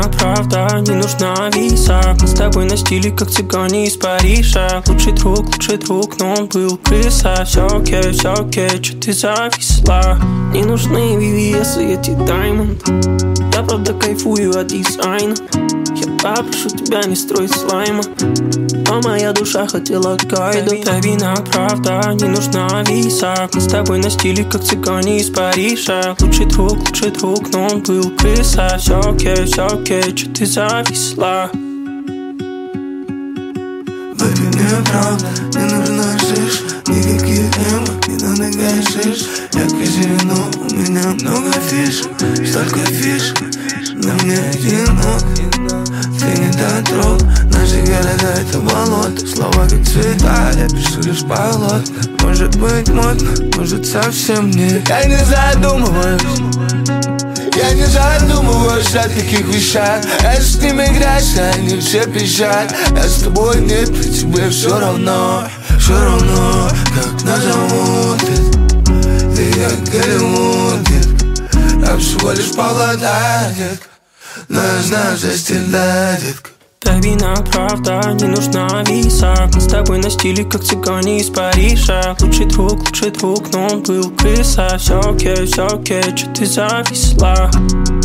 правда, не нужна виза. Мы с тобой на стиле, как цыгане из Парижа. Лучший друг, но он был крыса. Все окей, чё ты зависла? Не нужны VVS и эти Diamond. Я правда кайфую от дизайна. Я попрошу тебя не строить слайма, но моя душа хотела гайда. Тайвина, правда, не нужна виза. Мы с тобой на стиле, как цыгане из Парижа. Лучший друг, но он был крыса. Все окей, чё ты зависла? Baby, мне правда не нужна шиш, никакие эмы, не надо гашиш. Я казино, у меня много фишек, столько фишек, на мне одинок. Ты не дотрог, наши города это болото. Слова как цвета, я пишу лишь полотна. Может быть модно, может совсем нет. Я не задумываюсь о таких вещах. Я с ними грязь, они все пищат. Я с тобой нет, при тебе все равно, как назовут это. Ты как Голливуд, детка. Я всего лишь погладать, детка. Но я знаю, за стиля, детка. Тайвина, правда, не нужна виза. Мы с тобой на стиле, как цыгане из Парижа. Лучший друг, но он был крыса. Все окей, чё ты зависла?